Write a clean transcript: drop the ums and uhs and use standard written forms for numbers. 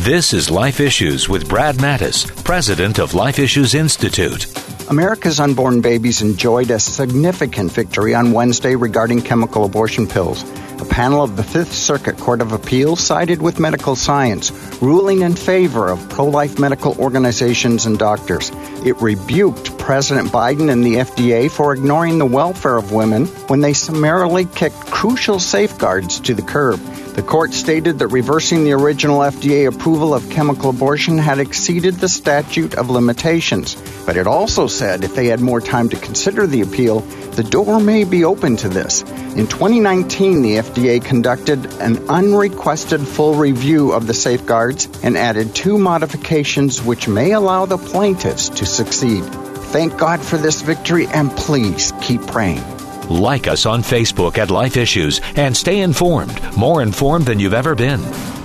This is Life Issues with Brad Mattis, president of Life Issues Institute. America's unborn babies enjoyed a significant victory on Wednesday regarding chemical abortion pills. A panel of the Fifth Circuit Court of Appeals sided with medical science, ruling in favor of pro-life medical organizations and doctors. It rebuked President Biden and the FDA for ignoring the welfare of women when they summarily kicked crucial safeguards to the curb. The court stated that reversing the original FDA approval of chemical abortion had exceeded the statute of limitations. But it also said if they had more time to consider the appeal, the door may be open to this. In 2019, the FDA conducted an unrequested full review of the safeguards and added 2 modifications which may allow the plaintiffs to succeed. Thank God for this victory, and please keep praying. Like us on Facebook at Life Issues and stay informed, more informed than you've ever been.